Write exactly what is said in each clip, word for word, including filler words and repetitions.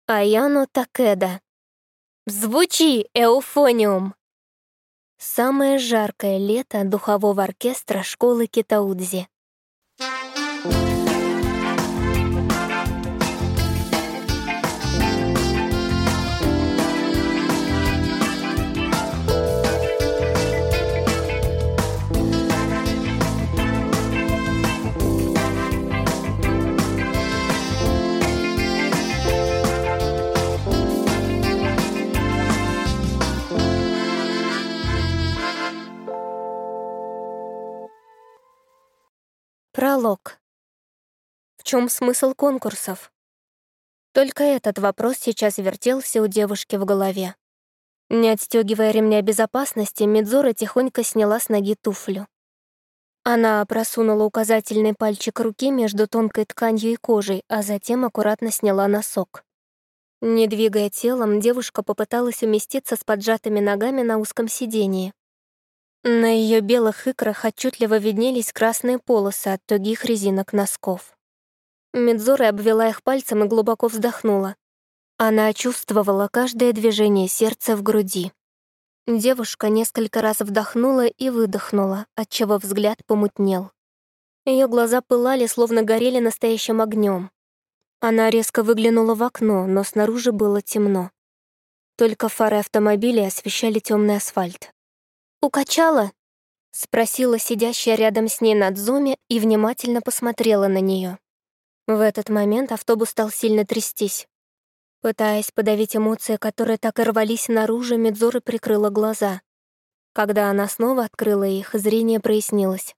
Аяно Такеда. Звучи, Эуфониум! Самое жаркое лето духового оркестра школы Китаудзи. Пролог. В чем смысл конкурсов? Только этот вопрос сейчас вертелся у девушки в голове. Не отстегивая ремня безопасности, Мидзора тихонько сняла с ноги туфлю. Она просунула указательный пальчик руки между тонкой тканью и кожей, а затем аккуратно сняла носок. Не двигая телом, девушка попыталась уместиться с поджатыми ногами на узком сидении. На ее белых икрах отчетливо виднелись красные полосы от тугих резинок носков. Мидзора обвела их пальцем и глубоко вздохнула. Она чувствовала каждое движение сердца в груди. Девушка несколько раз вдохнула и выдохнула, отчего взгляд помутнел. Ее глаза пылали, словно горели настоящим огнем. Она резко выглянула в окно, но снаружи было темно. Только фары автомобиля освещали темный асфальт. «Укачала?» — спросила сидящая рядом с ней Надзуми и внимательно посмотрела на нее. В этот момент автобус стал сильно трястись. Пытаясь подавить эмоции, которые так и рвались наружу, Мидзора прикрыла глаза. Когда она снова открыла их, зрение прояснилось.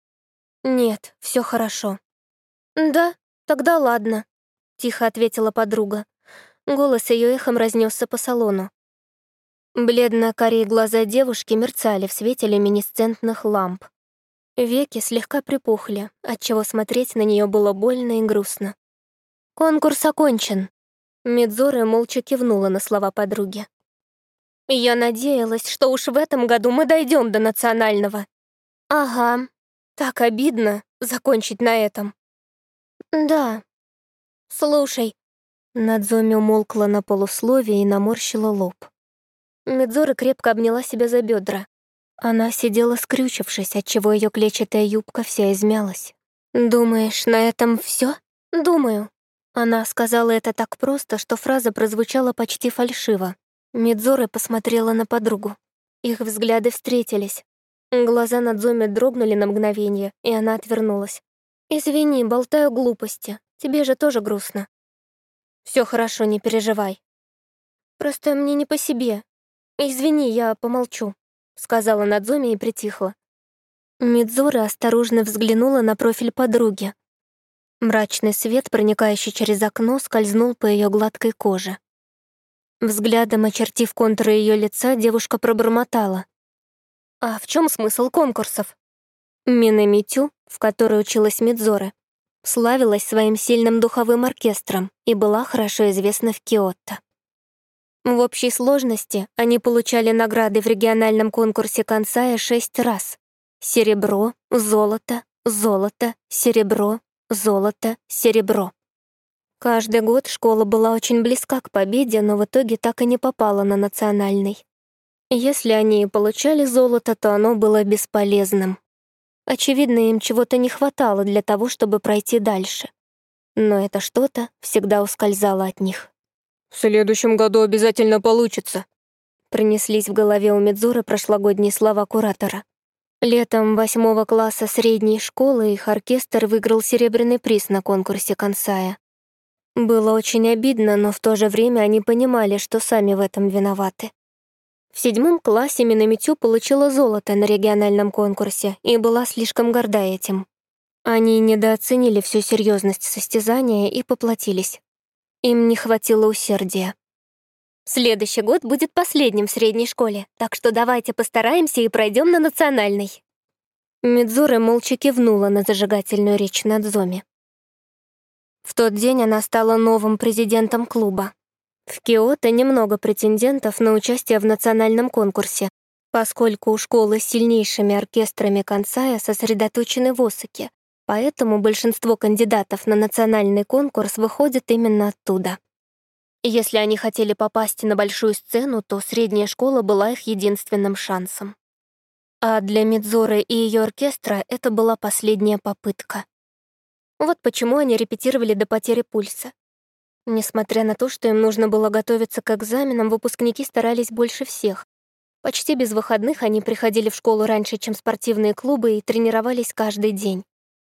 «Нет, все хорошо». «Да, тогда ладно», — тихо ответила подруга. Голос ее эхом разнесся по салону. Бледно-карие глаза девушки мерцали в свете люминесцентных ламп. Веки слегка припухли, отчего смотреть на нее было больно и грустно. «Конкурс окончен», — Мидзора молча кивнула на слова подруги. «Я надеялась, что уж в этом году мы дойдем до национального». «Ага, так обидно закончить на этом». «Да. Слушай». Надзуми умолкла на полусловие и наморщила лоб. Мидзора крепко обняла себя за бедра. Она сидела скрючившись, отчего ее клетчатая юбка вся измялась. «Думаешь, на этом все? «Думаю». Она сказала это так просто, что фраза прозвучала почти фальшиво. Мидзора посмотрела на подругу. Их взгляды встретились. Глаза Надзуми дрогнули на мгновение, и она отвернулась. «Извини, болтаю глупости. Тебе же тоже грустно». «Все хорошо, не переживай». «Просто мне не по себе. Извини, я помолчу», — сказала Надзуми и притихла. Мидзора осторожно взглянула на профиль подруги. Мрачный свет, проникающий через окно, скользнул по ее гладкой коже. Взглядом очертив контуры ее лица, девушка пробормотала. «А в чем смысл конкурсов?» Минамитю, в которой училась Мидзора, славилась своим сильным духовым оркестром и была хорошо известна в Киото. В общей сложности они получали награды в региональном конкурсе Кансая шесть раз. Серебро, золото, золото, серебро, золото, серебро. Каждый год школа была очень близка к победе, но в итоге так и не попала на национальный. Если они и получали золото, то оно было бесполезным. Очевидно, им чего-то не хватало для того, чтобы пройти дальше. Но это что-то всегда ускользало от них. «В следующем году обязательно получится», — пронеслись в голове у Мидзоры прошлогодние слова куратора. Летом восьмого класса средней школы их оркестр выиграл серебряный приз на конкурсе Кансая. Было очень обидно, но в то же время они понимали, что сами в этом виноваты. В седьмом классе Минамитю получила золото на региональном конкурсе и была слишком горда этим. Они недооценили всю серьезность состязания и поплатились. Им не хватило усердия. «Следующий год будет последним в средней школе, так что давайте постараемся и пройдем на национальный». Мидзора молча кивнула на зажигательную речь Надзуми. В тот день она стала новым президентом клуба. В Киото немного претендентов на участие в национальном конкурсе, поскольку у школы с сильнейшими оркестрами Кансая сосредоточены в Осаке, поэтому большинство кандидатов на национальный конкурс выходит именно оттуда. Если они хотели попасть на большую сцену, то средняя школа была их единственным шансом. А для Мидзоры и ее оркестра это была последняя попытка. Вот почему они репетировали до потери пульса. Несмотря на то, что им нужно было готовиться к экзаменам, выпускники старались больше всех. Почти без выходных они приходили в школу раньше, чем спортивные клубы, и тренировались каждый день.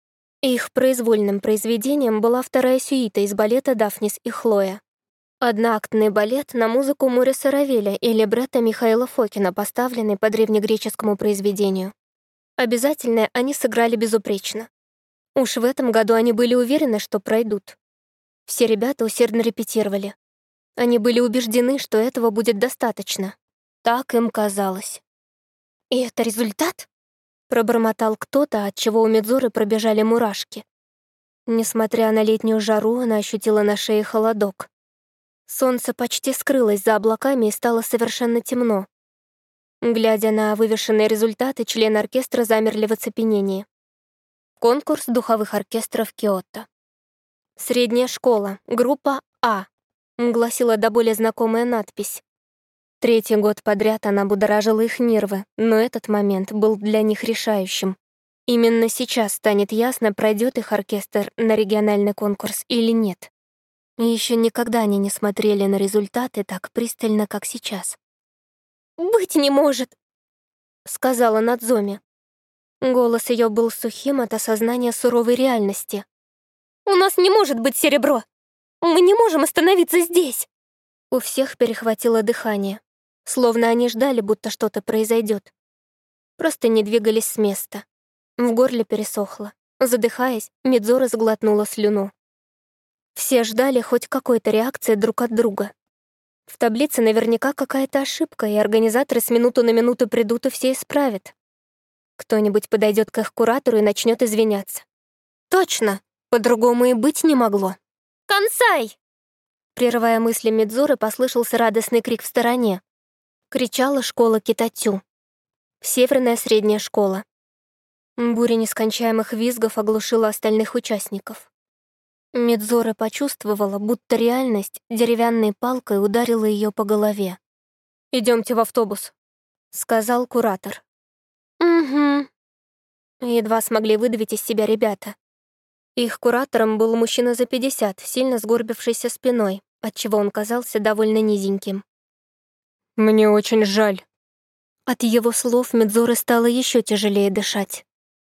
Их произвольным произведением была вторая сюита из балета «Дафнис и Хлоя». Одноактный балет на музыку Мориса Равеля и либретто Михаила Фокина, поставленный по древнегреческому произведению. Обязательно они сыграли безупречно. Уж в этом году они были уверены, что пройдут. Все ребята усердно репетировали. Они были убеждены, что этого будет достаточно. Так им казалось. «И это результат?» — пробормотал кто-то, от чего у Мидзоры пробежали мурашки. Несмотря на летнюю жару, она ощутила на шее холодок. Солнце почти скрылось за облаками и стало совершенно темно. Глядя на вывешенные результаты, члены оркестра замерли в оцепенении. Конкурс духовых оркестров Киото. «Средняя школа, группа А», — гласила до боли знакомая надпись. Третий год подряд она будоражила их нервы, но этот момент был для них решающим. Именно сейчас станет ясно, пройдет их оркестр на региональный конкурс или нет. И еще никогда они не смотрели на результаты так пристально, как сейчас. «Быть не может», — сказала Надзоми. Голос ее был сухим от осознания суровой реальности. «У нас не может быть серебро! Мы не можем остановиться здесь!» У всех перехватило дыхание, словно они ждали, будто что-то произойдет. Просто не двигались с места. В горле пересохло. Задыхаясь, Мидзора сглотнула слюну. Все ждали хоть какой-то реакции друг от друга. В таблице наверняка какая-то ошибка, и организаторы с минуту на минуту придут и все исправят. Кто-нибудь подойдет к их куратору и начнет извиняться. Точно, по-другому и быть не могло. «Консай!» Прерывая мысли Мидзоры, послышался радостный крик в стороне. Кричала школа Китатю. Северная средняя школа. Буря нескончаемых визгов оглушила остальных участников. Мидзора почувствовала, будто реальность деревянной палкой ударила ее по голове. «Идемте в автобус», — сказал куратор. «Угу». Едва смогли выдавить из себя ребята. Их куратором был мужчина за пятьдесят, сильно сгорбившийся спиной, отчего он казался довольно низеньким. «Мне очень жаль». От его слов Мидзоре стало еще тяжелее дышать.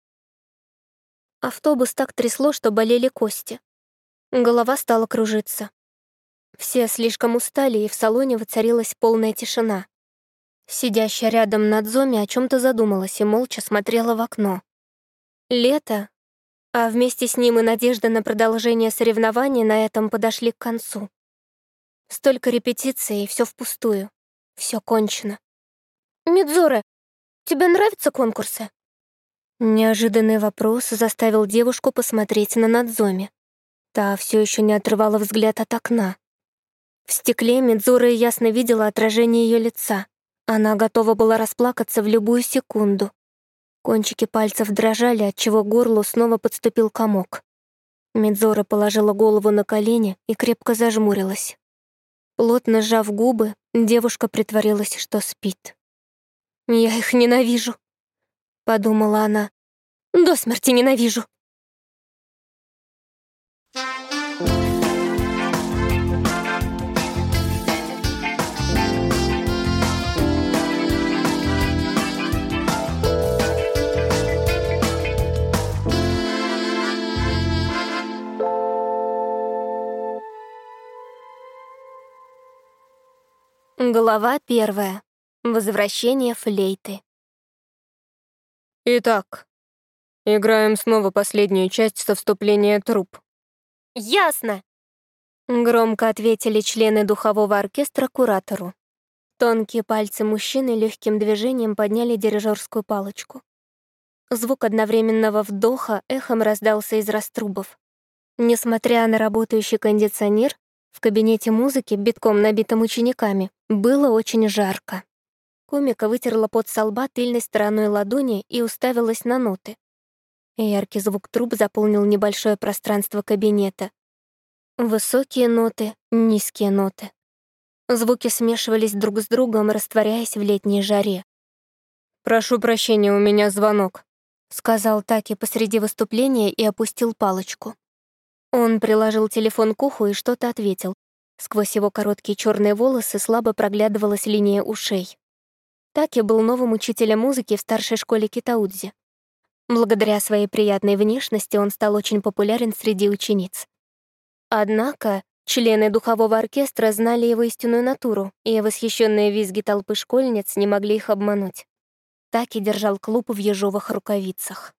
Автобус так трясло, что болели кости. Голова стала кружиться. Все слишком устали, и в салоне воцарилась полная тишина. Сидящая рядом Надзоми о чем-то задумалась и молча смотрела в окно. Лето, а вместе с ним и надежда на продолжение соревнований на этом подошли к концу. Столько репетиций, и все впустую. Все кончено. «Мидзоре, тебе нравятся конкурсы?» Неожиданный вопрос заставил девушку посмотреть на Надзоми. Та все еще не отрывала взгляд от окна. В стекле Мидзора ясно видела отражение ее лица. Она готова была расплакаться в любую секунду. Кончики пальцев дрожали, отчего к горлу снова подступил комок. Мидзора положила голову на колени и крепко зажмурилась. Плотно сжав губы, девушка притворилась, что спит. «Я их ненавижу», — подумала она. «До смерти ненавижу». Глава первая. Возвращение флейты. Итак, играем снова последнюю часть со вступления труп. «Ясно!» — громко ответили члены духового оркестра куратору. Тонкие пальцы мужчины легким движением подняли дирижерскую палочку. Звук одновременного вдоха эхом раздался из раструбов. Несмотря на работающий кондиционер, в кабинете музыки, битком набитым учениками, было очень жарко. Комика вытерла пот со лба тыльной стороной ладони и уставилась на ноты. Яркий звук труб заполнил небольшое пространство кабинета. Высокие ноты, низкие ноты. Звуки смешивались друг с другом, растворяясь в летней жаре. «Прошу прощения, у меня звонок», — сказал Таки посреди выступления и опустил палочку. Он приложил телефон к уху и что-то ответил. Сквозь его короткие черные волосы слабо проглядывалась линия ушей. Таки был новым учителем музыки в старшей школе Китаудзи. Благодаря своей приятной внешности он стал очень популярен среди учениц. Однако члены духового оркестра знали его истинную натуру, и восхищенные визги толпы школьниц не могли их обмануть. Таки держал клуб в ежовых рукавицах.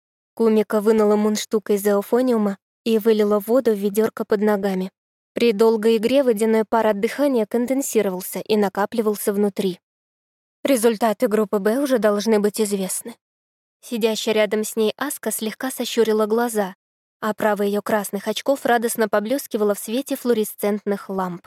Кумика вынула мундштук из эуфониума и вылила воду в ведерко под ногами. При долгой игре водяной пар от дыхания конденсировался и накапливался внутри. Результаты группы «Б» уже должны быть известны. Сидящая рядом с ней Аска слегка сощурила глаза, а правая ее красных очков радостно поблескивала в свете флуоресцентных ламп.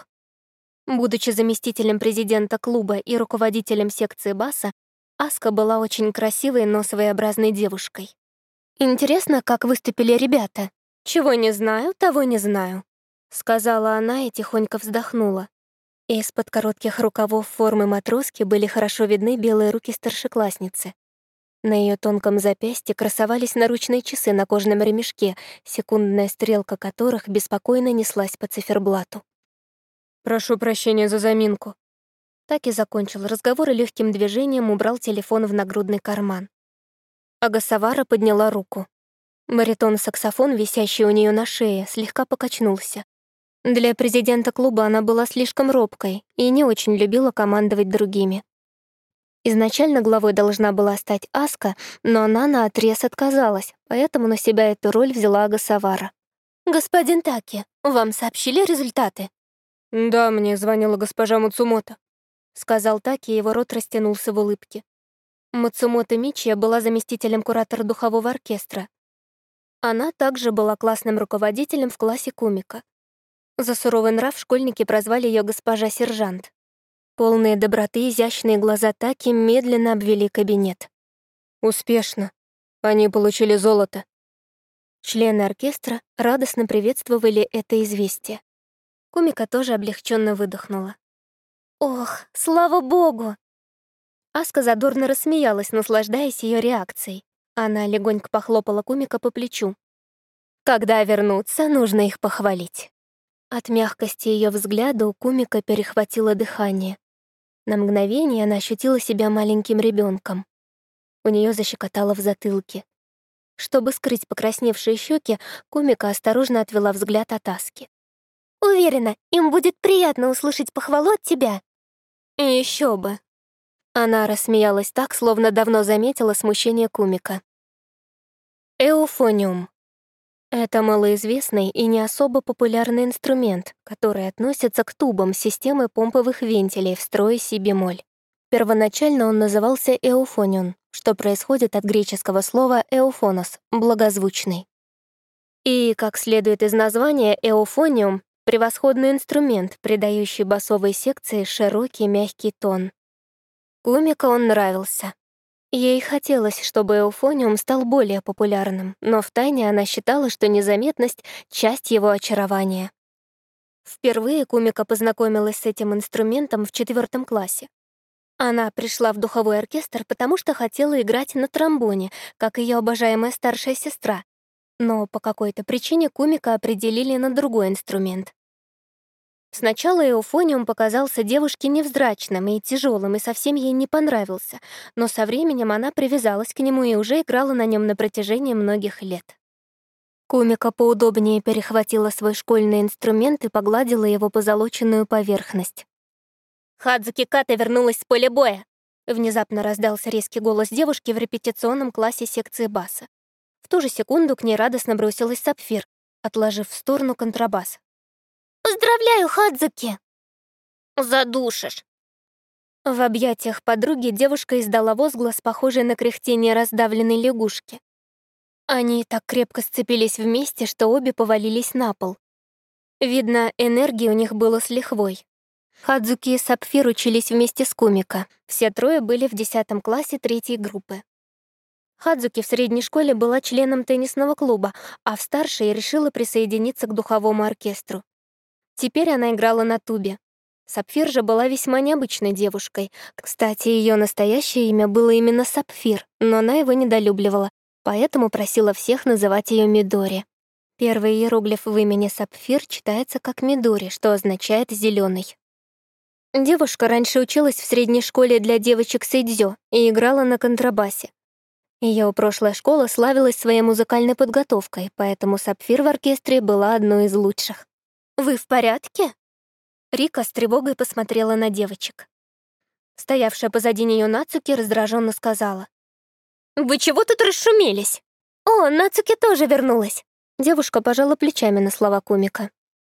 Будучи заместителем президента клуба и руководителем секции баса, Аска была очень красивой, но своеобразной девушкой. «Интересно, как выступили ребята? Чего не знаю, того не знаю», — сказала она и тихонько вздохнула. Из-под коротких рукавов формы матроски были хорошо видны белые руки старшеклассницы. На ее тонком запястье красовались наручные часы на кожаном ремешке, секундная стрелка которых беспокойно неслась по циферблату. «Прошу прощения за заминку». Таки закончил разговор и легким движением убрал телефон в нагрудный карман. Агасавара подняла руку. Баритон-саксофон, висящий у нее на шее, слегка покачнулся. Для президента клуба она была слишком робкой и не очень любила командовать другими. Изначально главой должна была стать Аска, но она наотрез отказалась, поэтому на себя эту роль взяла Агасавара. «Господин Таки, вам сообщили результаты?» «Да, мне звонила госпожа Муцумото», — сказал Таки, и его рот растянулся в улыбке. Муцумото Мичия была заместителем куратора духового оркестра. Она также была классным руководителем в классе Кумика. За суровый нрав школьники прозвали ее госпожа сержант. Полные доброты изящные глаза Таки медленно обвели кабинет. «Успешно. Они получили золото». Члены оркестра радостно приветствовали это известие. Кумика тоже облегченно выдохнула. «Ох, слава богу!» Аска задорно рассмеялась, наслаждаясь ее реакцией. Она легонько похлопала Кумика по плечу. «Когда вернутся, нужно их похвалить». От мягкости ее взгляда у Кумика перехватило дыхание. На мгновение она ощутила себя маленьким ребенком. У нее защекотало в затылке. Чтобы скрыть покрасневшие щеки, Кумика осторожно отвела взгляд от Аски. «Уверена, им будет приятно услышать похвалу от тебя». Еще бы. Она рассмеялась так, словно давно заметила смущение Кумика. Эуфониум. Это малоизвестный и не особо популярный инструмент, который относится к тубам системы помповых вентилей в строе си-бемоль. Первоначально он назывался эуфонион, что происходит от греческого слова «эуфонос» — «благозвучный». И, как следует из названия, эуфониум — превосходный инструмент, придающий басовой секции широкий мягкий тон. Кумико он нравился. Ей хотелось, чтобы эуфониум стал более популярным, но втайне она считала, что незаметность — часть его очарования. Впервые Кумико познакомилась с этим инструментом в четвертом классе. Она пришла в духовой оркестр, потому что хотела играть на тромбоне, как ее обожаемая старшая сестра, но по какой-то причине Кумико определили на другой инструмент. Сначала эуфониум показался девушке невзрачным и тяжелым, и совсем ей не понравился, но со временем она привязалась к нему и уже играла на нем на протяжении многих лет. Кумико поудобнее перехватила свой школьный инструмент и погладила его позолоченную поверхность. «Хадзуки Ката вернулась с поля боя!» Внезапно раздался резкий голос девушки в репетиционном классе секции баса. В ту же секунду к ней радостно бросилась Сапфир, отложив в сторону контрабас. «Поздравляю, Хадзуки!» «Задушишь!» В объятиях подруги девушка издала возглас, похожий на кряхтение раздавленной лягушки. Они так крепко сцепились вместе, что обе повалились на пол. Видно, энергии у них было с лихвой. Хадзуки и Сапфир учились вместе с Кумико. Все трое были в десятом классе третьей группы. Хадзуки в средней школе была членом теннисного клуба, а в старшей решила присоединиться к духовому оркестру. Теперь она играла на тубе. Сапфир же была весьма необычной девушкой. Кстати, ее настоящее имя было именно Сапфир, но она его недолюбливала, поэтому просила всех называть ее Мидори. Первый иероглиф в имени Сапфир читается как Мидори, что означает «зеленый». Девушка раньше училась в средней школе для девочек Сейдзё и играла на контрабасе. Ее прошлая школа славилась своей музыкальной подготовкой, поэтому Сапфир в оркестре была одной из лучших. «Вы в порядке?» Рика с тревогой посмотрела на девочек. Стоявшая позади нее Нацуки раздраженно сказала: «Вы чего тут расшумелись? О, Нацуки тоже вернулась!» Девушка пожала плечами на слова комика.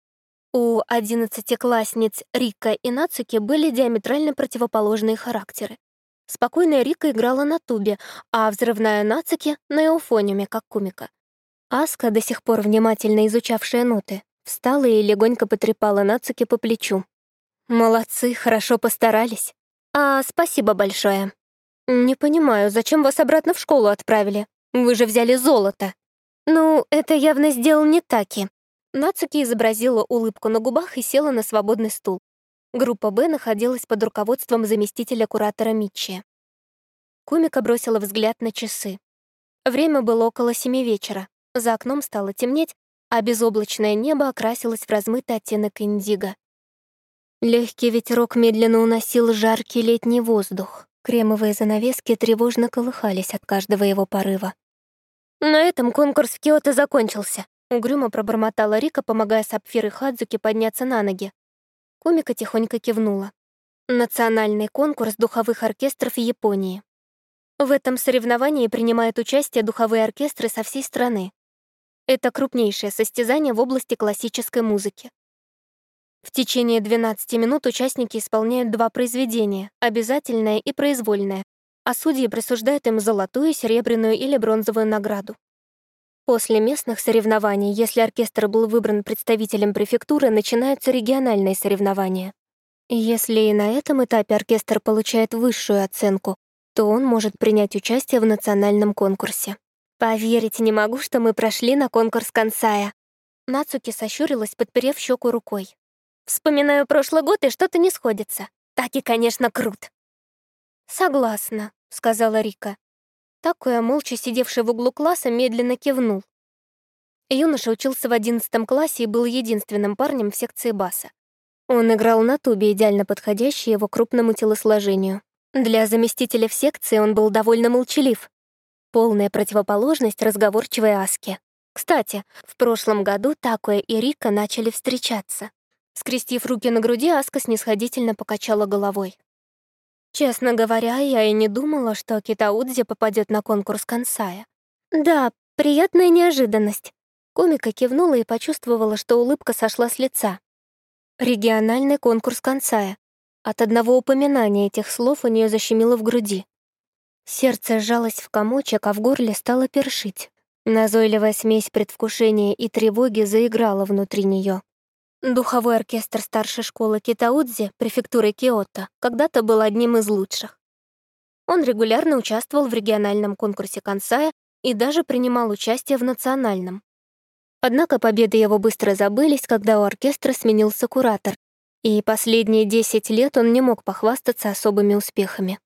У одиннадцатиклассниц Рика и Нацуки были диаметрально противоположные характеры. Спокойная Рика играла на тубе, а взрывная Нацуки — на эуфониуме, как комика. Аска, до сих пор внимательно изучавшая ноты, встала и легонько потрепала Нацуки по плечу. «Молодцы, хорошо постарались. А спасибо большое. Не понимаю, зачем вас обратно в школу отправили? Вы же взяли золото». «Ну, это явно сделал не Таки». Нацуки изобразила улыбку на губах и села на свободный стул. Группа «Б» находилась под руководством заместителя куратора Митчи. Кумика бросила взгляд на часы. Время было около семи вечера. За окном стало темнеть, а безоблачное небо окрасилось в размытый оттенок индиго. Легкий ветерок медленно уносил жаркий летний воздух. Кремовые занавески тревожно колыхались от каждого его порыва. «На этом конкурс в Киото закончился», — угрюмо пробормотала Рика, помогая Сапфир и Хадзуки подняться на ноги. Кумика тихонько кивнула. Национальный конкурс духовых оркестров Японии. В этом соревновании принимают участие духовые оркестры со всей страны. Это крупнейшее состязание в области классической музыки. В течение двенадцати минут участники исполняют два произведения — обязательное и произвольное, а судьи присуждают им золотую, серебряную или бронзовую награду. После местных соревнований, если оркестр был выбран представителем префектуры, начинаются региональные соревнования. Если и на этом этапе оркестр получает высшую оценку, то он может принять участие в национальном конкурсе. «Поверить не могу, что мы прошли на конкурс Кансая». Нацуки сощурилась, подперев щеку рукой. «Вспоминаю прошлый год, и что-то не сходится. Таки, конечно, крут». «Согласна», — сказала Рика. Такуя, молча сидевший в углу класса, медленно кивнул. Юноша учился в одиннадцатом классе и был единственным парнем в секции баса. Он играл на тубе, идеально подходящей его крупному телосложению. Для заместителя в секции он был довольно молчалив. Полная противоположность разговорчивой Аске. Кстати, в прошлом году Такуя и Рика начали встречаться. Скрестив руки на груди, Аска снисходительно покачала головой. Честно говоря, я и не думала, что Китаудзи попадет на конкурс Кансая. Да, приятная неожиданность. Комика кивнула и почувствовала, что улыбка сошла с лица. Региональный конкурс Кансая. От одного упоминания этих слов у нее защемило в груди. Сердце сжалось в комочек, а в горле стало першить. Назойливая смесь предвкушения и тревоги заиграла внутри нее. Духовой оркестр старшей школы Китаудзи, префектуры Киото, когда-то был одним из лучших. Он регулярно участвовал в региональном конкурсе Кансая и даже принимал участие в национальном. Однако победы его быстро забылись, когда у оркестра сменился куратор, и последние десять лет он не мог похвастаться особыми успехами.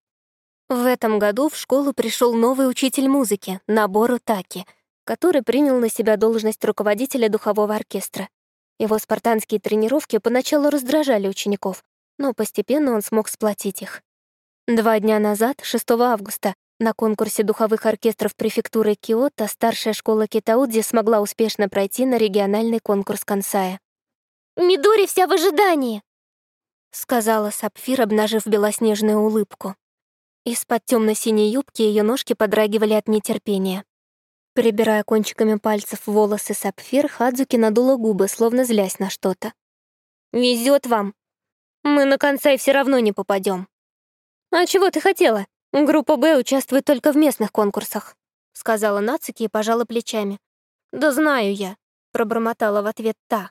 В этом году в школу пришел новый учитель музыки, Набору Таки, который принял на себя должность руководителя духового оркестра. Его спартанские тренировки поначалу раздражали учеников, но постепенно он смог сплотить их. Два дня назад, шестого августа, на конкурсе духовых оркестров префектуры Киото старшая школа Китаудзи смогла успешно пройти на региональный конкурс Кансая. «Мидори вся в ожидании!» — сказала Сапфир, обнажив белоснежную улыбку. Из-под темно-синей юбки ее ножки подрагивали от нетерпения. Перебирая кончиками пальцев волосы Сапфир, Хадзуки надула губы, словно злясь на что-то. «Везет вам! Мы на Кансай все равно не попадем. «А чего ты хотела? Группа «Б» участвует только в местных конкурсах», — сказала Нацуки и пожала плечами. «Да знаю я», — пробормотала в ответ та.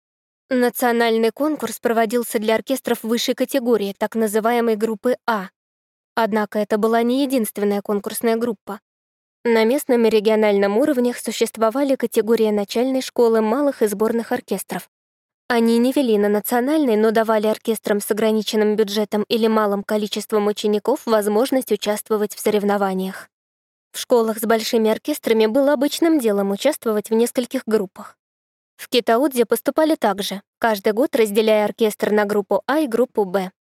Национальный конкурс проводился для оркестров высшей категории, так называемой группы А. Однако это была не единственная конкурсная группа. На местном и региональном уровнях существовали категории начальной школы малых и сборных оркестров. Они не вели на национальный, но давали оркестрам с ограниченным бюджетом или малым количеством учеников возможность участвовать в соревнованиях. В школах с большими оркестрами было обычным делом участвовать в нескольких группах. В Китаудзе поступали так же, каждый год разделяя оркестр на группу А и группу Б.